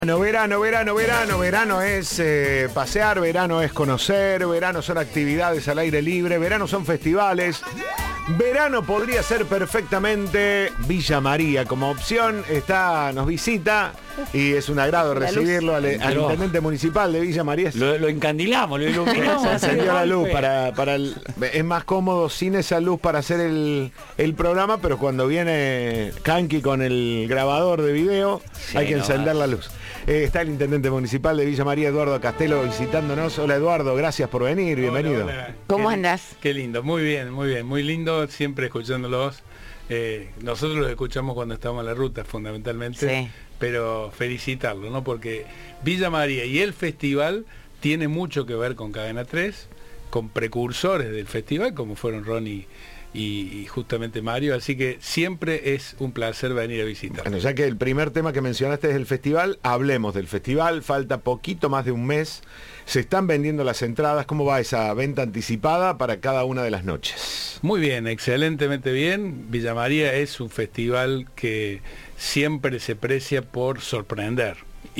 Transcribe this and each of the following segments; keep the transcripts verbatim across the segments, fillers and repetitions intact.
Verano, verano, verano, verano, verano es eh, pasear, verano es conocer, verano son actividades al aire libre, verano son festivales, verano podría ser perfectamente Villa María como opción, está, nos visita y es un agrado recibirlo al, al intendente municipal de Villa María. Lo, lo encandilamos, lo iluminamos. Se encendió la luz para, para el, es más cómodo sin esa luz para hacer el, el programa, pero cuando viene Kanki con el grabador de video sí, hay que no encender va. la luz. Eh, está el intendente municipal de Villa María, Eduardo Castelo, visitándonos. Hola Eduardo, gracias por venir, bienvenido. Hola, hola. ¿Cómo qué, andás? Qué lindo, muy bien, muy bien, muy lindo, siempre escuchándolos. Eh, nosotros los escuchamos cuando estamos en la ruta, fundamentalmente, sí. Pero felicitarlo, ¿no? Porque Villa María y el festival tiene mucho que ver con Cadena tres, con precursores del festival, como fueron Ronnie y justamente Mario, así que siempre es un placer venir a visitar. Bueno, ya que el primer tema que mencionaste es el festival, hablemos del festival, falta poquito más de un mes, se están vendiendo las entradas, ¿cómo va esa venta anticipada para cada una de las noches? Muy bien, excelentemente bien. Villa María es un festival que siempre se precia por sorprender.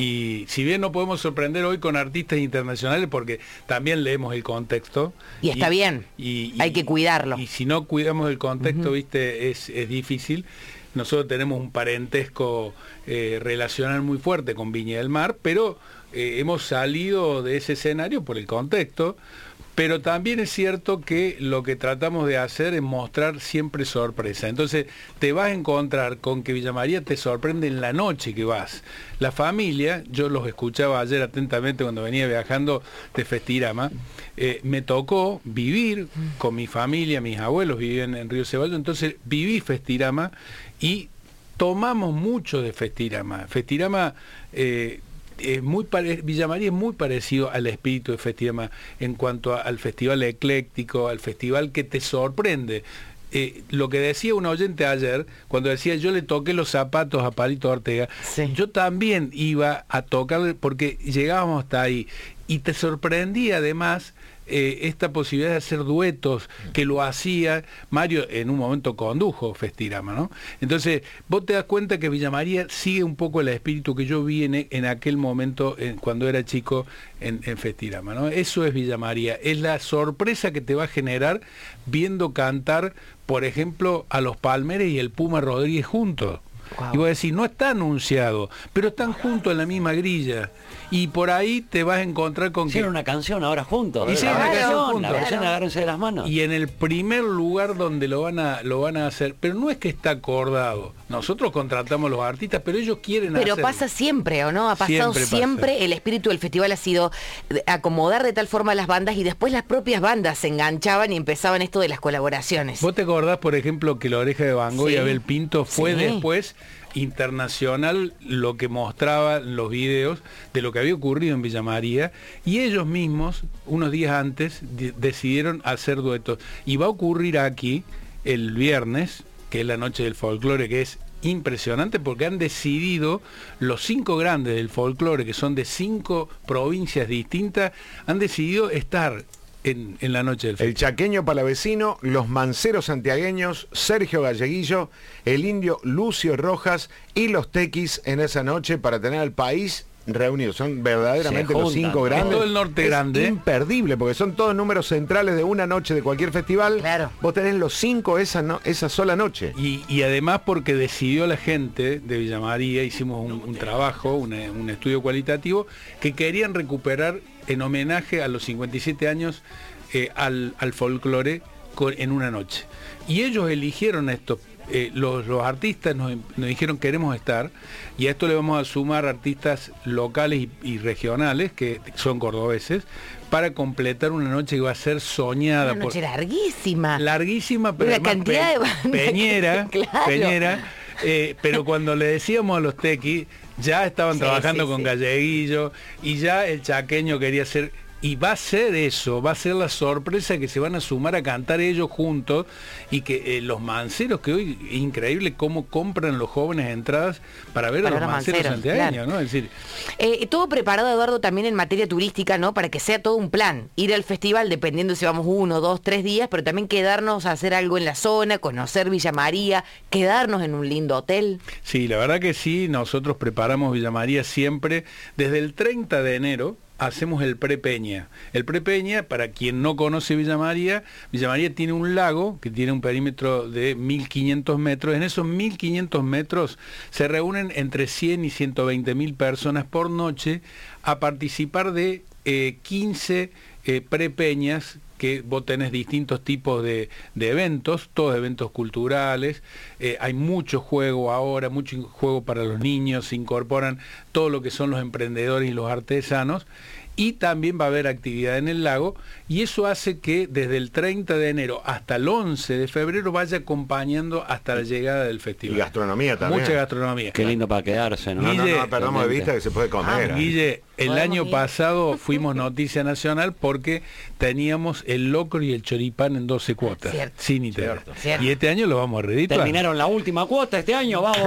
Y si bien no podemos sorprender hoy con artistas internacionales porque también leemos el contexto. Y está y, bien, y, y, hay que cuidarlo. Y si no cuidamos el contexto, uh-huh. viste, es, es difícil. Nosotros tenemos un parentesco eh, relacional muy fuerte con Viña del Mar, pero eh, hemos salido de ese escenario por el contexto. Pero también es cierto que lo que tratamos de hacer es mostrar siempre sorpresa. Entonces te vas a encontrar con que Villa María te sorprende en la noche que vas. La familia, yo los escuchaba ayer atentamente cuando venía viajando de Festirama, eh, me tocó vivir con mi familia, mis abuelos vivían en Río Ceballos, entonces viví Festirama y tomamos mucho de Festirama. Festirama... Eh, Es muy pare... Villa María es muy parecido al espíritu de Festirama en cuanto a, al festival ecléctico, al festival que te sorprende. Eh, lo que decía un oyente ayer, cuando decía yo le toqué los zapatos a Palito Ortega, sí. Yo también iba a tocarle porque llegábamos hasta ahí y te sorprendía además eh, esta posibilidad de hacer duetos que lo hacía Mario, en un momento condujo Festirama, ¿no? Entonces vos te das cuenta que Villa María sigue un poco el espíritu que yo vi en, en aquel momento en, cuando era chico en, en Festirama, ¿no? Eso es Villa María, es la sorpresa que te va a generar viendo cantar, por ejemplo, a los Palmeres y el Puma Rodríguez juntos. Wow. Y voy a decir, no está anunciado, pero están juntos en la misma grilla. Y por ahí te vas a encontrar con hicieron que... una canción ahora juntos. Hicieron una canción juntos. La canción Agárrense de las manos. Y en el primer lugar donde lo van a lo van a hacer, pero no es que está acordado. Nosotros contratamos a los artistas, pero ellos quieren hacerlo. Pero pasa siempre, ¿o no? Ha pasado siempre, siempre el espíritu del festival ha sido acomodar de tal forma a las bandas y después las propias bandas se enganchaban y empezaban esto de las colaboraciones. ¿Vos te acordás, por ejemplo, que La Oreja de Van Gogh sí. y Abel Pinto fue sí. después internacional lo que mostraban los videos de lo que había ocurrido en Villa María y ellos mismos unos días antes de- decidieron hacer duetos y va a ocurrir aquí el viernes, que es la noche del folclore, que es impresionante porque han decidido los cinco grandes del folclore, que son de cinco provincias distintas, han decidido estar En, en la noche del festival. El chaqueño palavecino, los manceros santiagueños, Sergio Galleguillo, el indio Lucio Rojas y los tequis en esa noche para tener al país reunidos. Son verdaderamente los cinco grandes. Todo el norte es grande. Imperdible, porque son todos números centrales de una noche de cualquier festival. Claro. Vos tenés los cinco esa, no, esa sola noche. Y, y además porque decidió la gente de Villa María, hicimos un, un trabajo, una, un estudio cualitativo, que querían recuperar en homenaje a los cincuenta y siete años eh, al, al folclore con, en una noche. Y ellos eligieron esto. Eh, los, los artistas nos, nos dijeron queremos estar, y a esto le vamos a sumar artistas locales y, y regionales, que son cordobeses, para completar una noche que va a ser soñada. Una noche por, larguísima. Larguísima, pero una además cantidad pe, de bandas. Peñera, claro. Peñera eh, pero cuando le decíamos a los tequis, ya estaban sí, trabajando sí, con sí. Galleguillo, y ya el chaqueño quería ser y va a ser eso, va a ser la sorpresa que se van a sumar a cantar ellos juntos y que eh, los manceros, que hoy es increíble cómo compran los jóvenes entradas para ver para a los manceros, manceros santiagueños, claro. ¿no? Es decir, eh, todo preparado, Eduardo, también en materia turística, ¿no? Para que sea todo un plan. Ir al festival, dependiendo si vamos uno, dos, tres días, pero también quedarnos a hacer algo en la zona, conocer Villa María, quedarnos en un lindo hotel. Sí, la verdad que sí, nosotros preparamos Villa María siempre. Desde el treinta de enero hacemos el Pre-Peña. El Pre-Peña, para quien no conoce Villa María, Villa María tiene un lago que tiene un perímetro de mil quinientos metros. En esos mil quinientos metros se reúnen entre cien y ciento veinte mil personas por noche a participar de eh, quince eh, Pre-Peñas, que vos tenés distintos tipos de, de eventos, todos eventos culturales, eh, hay mucho juego ahora, mucho juego para los niños, se incorporan todo lo que son los emprendedores y los artesanos, y también va a haber actividad en el lago, y eso hace que desde el treinta de enero hasta el once de febrero vaya acompañando hasta la llegada del festival. Y gastronomía también. Mucha gastronomía. Qué lindo para quedarse, ¿no? No, Guille, no, no, perdamos de vista que se puede comer. Ah, Guille, el año ir? pasado fuimos noticia nacional porque teníamos el locro y el choripán en doce cuotas, Cierto. sin interés. Cierto. Y este año lo vamos a reeditar. Terminaron la última cuota este año, vamos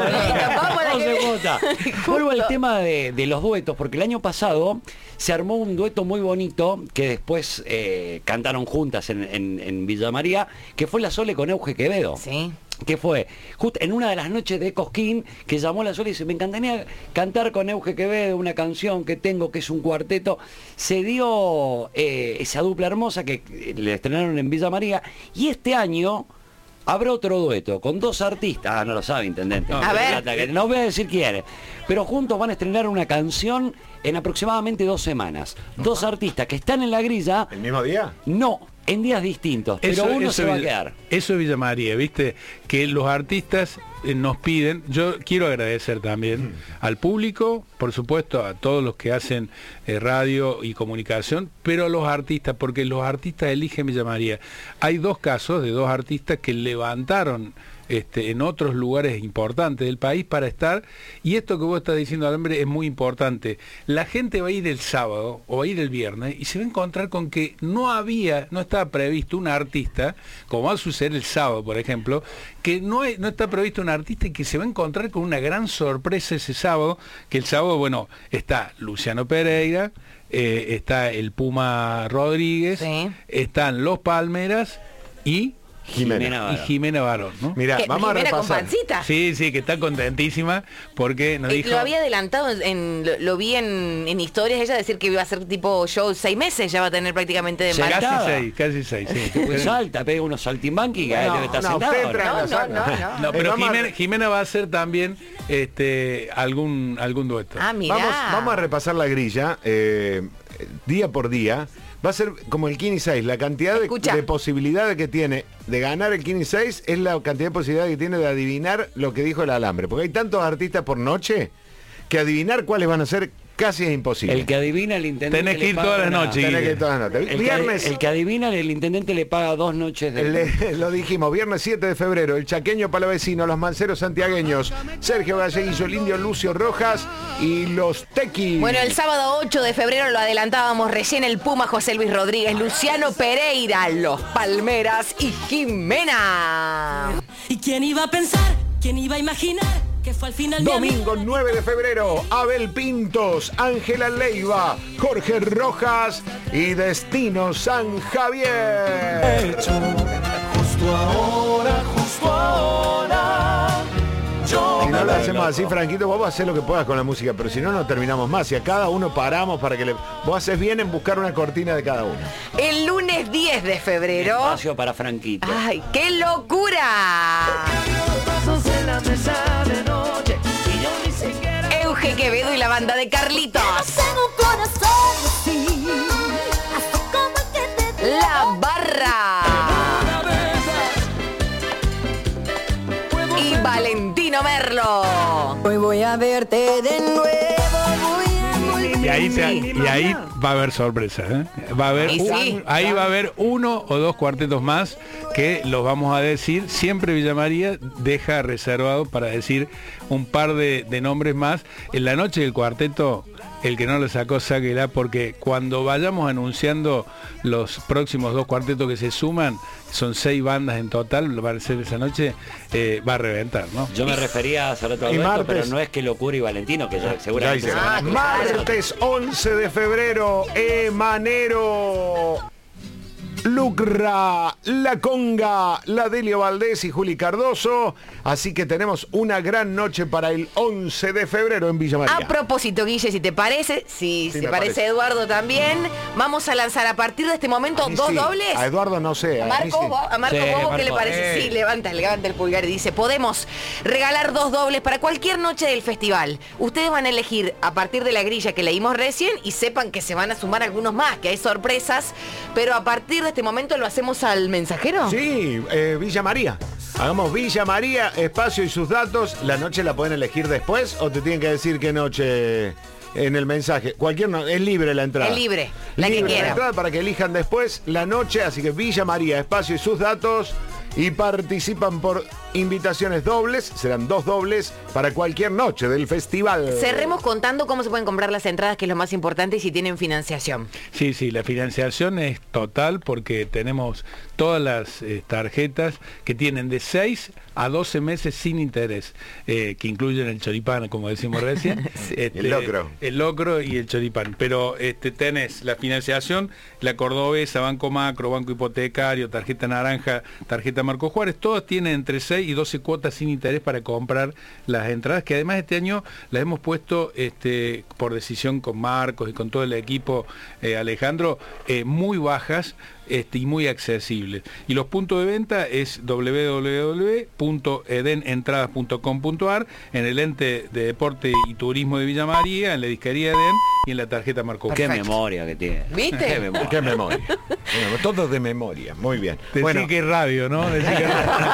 a doce cuotas. Vuelvo al tema de, de los duetos, porque el año pasado se armó un dueto muy bonito que después eh, cantaron juntas en, en, en Villa María, que fue la Sole con Euge Quevedo. Sí. Que fue justo en una de las noches de Cosquín, que llamó la Sole y dice, me encantaría cantar con Euge Quevedo una canción que tengo, que es un cuarteto. Se dio eh, esa dupla hermosa que le estrenaron en Villa María, y este año habrá otro dueto con dos artistas. Ah, no lo sabe, intendente. No, a ver. No voy a decir quién, pero juntos van a estrenar una canción en aproximadamente dos semanas. Uh-huh. Dos artistas que están en la grilla. ¿El mismo día? No, en días distintos, pero eso, uno eso se va Villa, a quedar. Eso es Villa María, ¿viste? Que los artistas eh, nos piden, yo quiero agradecer también mm. al público, por supuesto, a todos los que hacen eh, radio y comunicación, pero a los artistas, porque los artistas eligen Villa María. Hay dos casos de dos artistas que levantaron Este, en otros lugares importantes del país para estar, y esto que vos estás diciendo, Alambre, es muy importante. La gente va a ir el sábado o va a ir el viernes y se va a encontrar con que no había, no estaba previsto un artista, como va a suceder el sábado, por ejemplo, que no, hay, no está previsto un artista y que se va a encontrar con una gran sorpresa ese sábado, que el sábado, bueno, está Luciano Pereira, eh, está el Puma Rodríguez, sí. Están los Palmeras y Jimena. Y Jimena Barón, ¿no? Mira, vamos Jimena a repasar. Con pancita. Sí, sí, que está contentísima porque nos eh, dijo... Lo había adelantado, en, lo, lo vi en, en historias, ella decir que iba a ser tipo show seis meses, ya va a tener prácticamente de sí, casi seis, casi seis, sí. Pues salta, pega unos saltimbanqui que no, debe estar no, sentado. ¿no? No, no, no, no. no, pero Jimena, Jimena va a hacer también este algún algún dueto. Ah, mirá. Vamos, vamos a repasar la grilla eh, día por día. Va a ser como el Kini seis, la cantidad de, de posibilidades que tiene de ganar el Kini seis es la cantidad de posibilidades que tiene de adivinar lo que dijo el Alambre. Porque hay tantos artistas por noche que adivinar cuáles van a ser casi es imposible. El que adivina, el intendente Tenés que ir todas las noches. Tenés que ir todas las noches. El, viernes, que, el que adivina, el intendente le paga dos noches de... Le, lo dijimos, viernes siete de febrero, el chaqueño palavecino, los manceros santiagueños, Sergio Galleguillo, el indio Lucio Rojas y los tequis. Bueno, el sábado ocho de febrero lo adelantábamos recién, el Puma José Luis Rodríguez, Luciano Pereira, los Palmeras y Jimena. ¿Y quién iba a pensar? ¿Quién iba a imaginar? Que fue al final Domingo nueve de febrero, Abel Pintos, Ángela Leiva, Jorge Rojas y Destino San Javier. Hecho, justo ahora, justo ahora. Yo si no lo hacemos así, Franquito, vos vas a hacer lo que puedas con la música, pero si no, no terminamos más. Y a cada uno paramos para que le... Vos haces bien en buscar una cortina de cada uno. El lunes diez de febrero... Espacio para Franquito. ¡Ay, qué locura! Euge Quevedo y la banda de Carlitos. La Barra. Y Valentino Merlo. Hoy voy a verte de nuevo. Y ahí, te, y ahí va a haber sorpresa, ¿eh? Va a haber sí, un, sí. ahí va a haber uno o dos cuartetos más. que los vamos a decir. Siempre Villa María deja reservado para decir un par de, de nombres más. En la noche del cuarteto, el que no lo sacó, sáquela, porque cuando vayamos anunciando los próximos dos cuartetos que se suman, son seis bandas en total, va a ser esa noche, eh, va a reventar, ¿no? Yo me refería a Saloto Y Alberto, martes- pero no es que Locura y Valentino, que ya seguramente Ya se hice. van a Martes once de febrero, Emanero, Lucra, La Conga, la Delio Valdés y Juli Cardoso. Así que tenemos una gran noche para el once de febrero en Villa María. A propósito, Guille, si te parece, si Sí, se me parece parece. a Eduardo también, vamos a lanzar a partir de este momento A mí dos sí. dobles. A Eduardo no sé. A mí Marco, sí. vos- a Marco, Sí, ¿vos qué le Marco. parece? Eh. Sí, levanta, levanta el pulgar y dice, podemos regalar dos dobles para cualquier noche del festival. Ustedes van a elegir a partir de la grilla que leímos recién y sepan que se van a sumar algunos más, que hay sorpresas, pero a partir de este momento lo hacemos al mensajero. Sí, eh, Villa María. Hagamos Villa María, espacio y sus datos. ¿La noche la pueden elegir después o te tienen que decir qué noche en el mensaje? Cualquier no, es libre la entrada. Es libre, la que Libre quiera. entrada para que elijan después la noche, así que Villa María, espacio y sus datos. Y participan por invitaciones dobles, serán dos dobles para cualquier noche del festival. Cerremos contando cómo se pueden comprar las entradas, que es lo más importante, y si tienen financiación. Sí, sí, la financiación es total porque tenemos todas las eh, tarjetas que tienen de seis a doce meses sin interés, eh, que incluyen el choripán, como decimos recién. Este, El locro. El locro y el choripán. Pero este, tenés la financiación, la cordobesa, Banco Macro, Banco Hipotecario, tarjeta naranja, tarjeta Marco Juárez, todas tienen entre seis y doce cuotas sin interés para comprar las entradas, que además este año las hemos puesto este, por decisión con Marcos y con todo el equipo, eh, Alejandro, eh, muy bajas. Este, y muy accesibles. Y los puntos de venta es doble u doble u doble u punto eden entradas punto com punto ar, en el ente de deporte y turismo de Villa María, en la disquería Eden y en la tarjeta Marco. Qué Perfecto. memoria que tiene. ¿Viste? Qué memoria. Qué memoria. Bueno, todo de memoria. Muy bien. Decí Bueno, que es radio, ¿no? Decí que es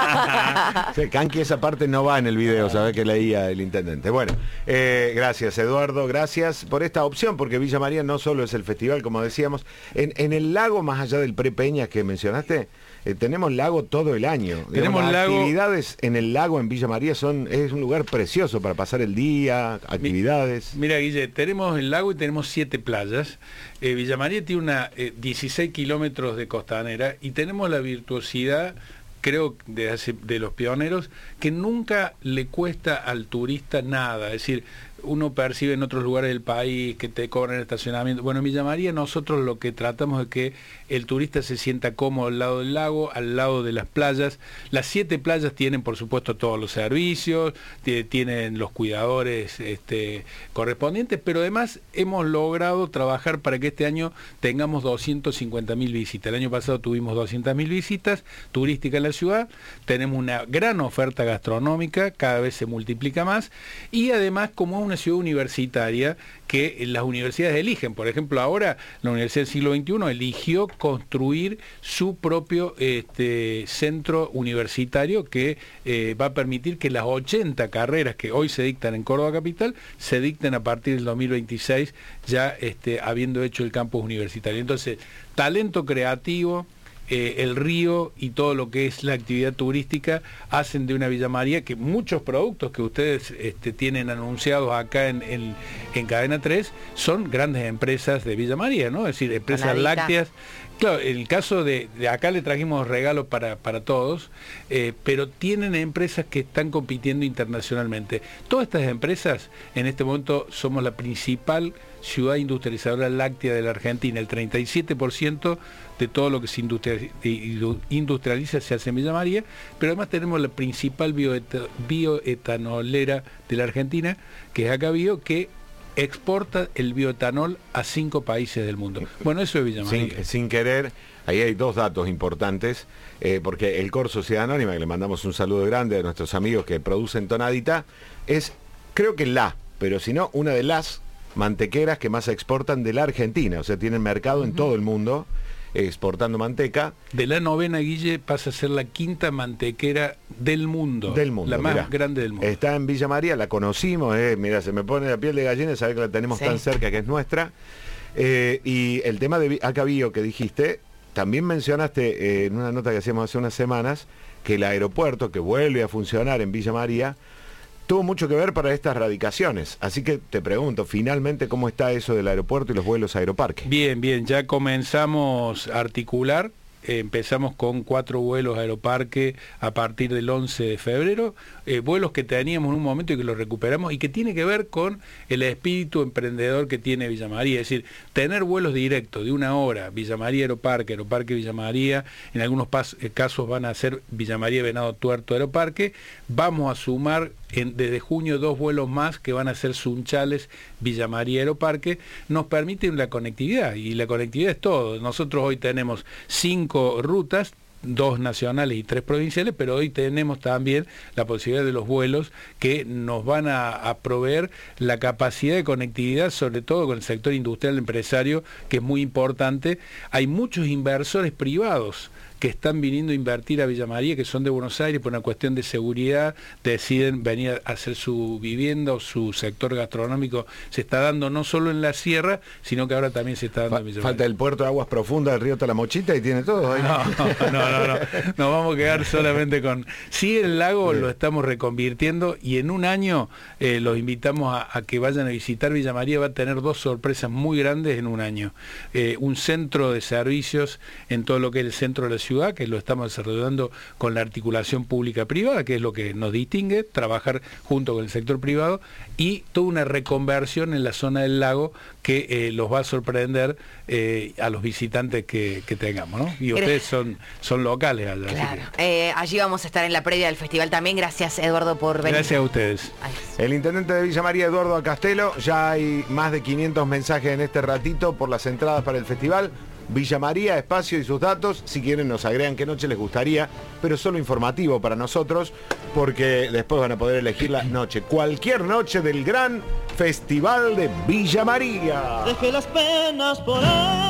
radio. sí, Kanki, esa parte no va en el video, sabés que leía el intendente. Bueno, eh, gracias Eduardo, gracias por esta opción, porque Villa María no solo es el festival, como decíamos, en, en el lago, más allá del Prepeñas que mencionaste, eh, tenemos lago todo el año. Tenemos las lago- actividades en el lago en Villa María son, es un lugar precioso para pasar el día, actividades. Mira, Guille, tenemos el lago y tenemos siete playas. Eh, Villa María tiene una eh, dieciséis kilómetros de costanera y tenemos la virtuosidad, creo, de, hace- de los pioneros, que nunca le cuesta al turista nada. Es decir, uno percibe en otros lugares del país que te cobran el estacionamiento. Bueno, en Villa María nosotros lo que tratamos es que el turista se sienta cómodo al lado del lago, al lado de las playas. Las siete playas tienen, por supuesto, todos los servicios, t- tienen los cuidadores este, correspondientes, pero además hemos logrado trabajar para que este año tengamos doscientas cincuenta mil visitas. El año pasado tuvimos doscientas mil visitas turísticas en la ciudad, tenemos una gran oferta gastronómica, cada vez se multiplica más, y además, como es una ciudad universitaria, que las universidades eligen. Por ejemplo, ahora la Universidad del Siglo veintiuno eligió construir su propio este, centro universitario que eh, va a permitir que las ochenta carreras que hoy se dictan en Córdoba Capital se dicten a partir del dos mil veintiséis, ya este, habiendo hecho el campus universitario. Entonces, talento creativo, Eh, el río y todo lo que es la actividad turística hacen de una Villa María que muchos productos que ustedes este, tienen anunciados acá en, en, en Cadena tres son grandes empresas de Villa María, ¿no? Es decir, empresas Panadita. lácteas. Claro, en el caso de, de acá le trajimos regalos para, para todos, eh, pero tienen empresas que están compitiendo internacionalmente. Todas estas empresas, en este momento, somos la principal ciudad industrializadora láctea de la Argentina. El treinta y siete por ciento de todo lo que se industria- industrializa se hace en Villa María, pero además tenemos la principal bioeta- bioetanolera de la Argentina, que es Acabio, que exporta el bioetanol a cinco países del mundo. Bueno, eso es Villa María. Sin, sin querer, ahí hay dos datos importantes, eh, porque el Cor Sociedad Anónima, que le mandamos un saludo grande a nuestros amigos que producen tonadita, es, creo que la, pero si no, una de las mantequeras que más exportan de la Argentina, o sea, tienen mercado en todo el mundo, eh, exportando manteca. De la novena, Guille, pasa a ser la quinta mantequera del mundo. Del mundo, La más mirá. grande del mundo. Está en Villa María, la conocimos, eh, mira, se me pone la piel de gallina saber que la tenemos Sí. tan cerca que es nuestra. Eh, y el tema de Vi- Acabío que dijiste, también mencionaste eh, en una nota que hacíamos hace unas semanas que el aeropuerto, que vuelve a funcionar en Villa María, tuvo mucho que ver para estas radicaciones. Así que te pregunto, finalmente, ¿cómo está eso del aeropuerto y los vuelos a Aeroparque? Bien, bien, ya comenzamos a articular. Eh, empezamos con cuatro vuelos a Aeroparque a partir del once de febrero, eh, vuelos que teníamos en un momento y que los recuperamos y que tiene que ver con el espíritu emprendedor que tiene Villa María, es decir, tener vuelos directos de una hora, Villa María Aeroparque, Aeroparque Villa María, en algunos pas- eh, casos van a ser Villa María Venado Tuerto Aeroparque, vamos a sumar en, desde junio dos vuelos más que van a ser Sunchales, Villa María Aeroparque, nos permiten la conectividad y la conectividad es todo. Nosotros hoy tenemos cinco rutas, dos nacionales y tres provinciales, pero hoy tenemos también la posibilidad de los vuelos que nos van a, a proveer la capacidad de conectividad, sobre todo con el sector industrial empresario, que es muy importante. Hay muchos inversores privados que están viniendo a invertir a Villa María, que son de Buenos Aires, por una cuestión de seguridad, deciden venir a hacer su vivienda o su sector gastronómico, se está dando no solo en la sierra, sino que ahora también se está dando Fa- en Villa Falta María. el puerto de aguas profundas del río Talamochita y tiene todo ahí. No, no, no, no, nos vamos a quedar solamente con... Sí, el lago lo estamos reconvirtiendo y en un año eh, los invitamos a, a que vayan a visitar Villa María, va a tener dos sorpresas muy grandes en un año. Eh, un centro de servicios en todo lo que es el centro de la ciudad, ciudad, que lo estamos desarrollando con la articulación pública-privada, que es lo que nos distingue, trabajar junto con el sector privado, y toda una reconversión en la zona del lago que eh, los va a sorprender eh, a los visitantes que, que tengamos, ¿no? Y ustedes son, son locales allá. así Claro. que- Eh, allí vamos a estar en la previa del festival también. Gracias, Eduardo, por venir. Gracias a ustedes. Ay, El intendente de Villa María, Eduardo Acastelo, ya hay más de quinientos mensajes en este ratito por las entradas para el festival. Villa María, espacio y sus datos, si quieren nos agregan qué noche les gustaría, pero solo informativo para nosotros, porque después van a poder elegir la noche, cualquier noche del gran festival de Villa María. Dejé las penas por ahí.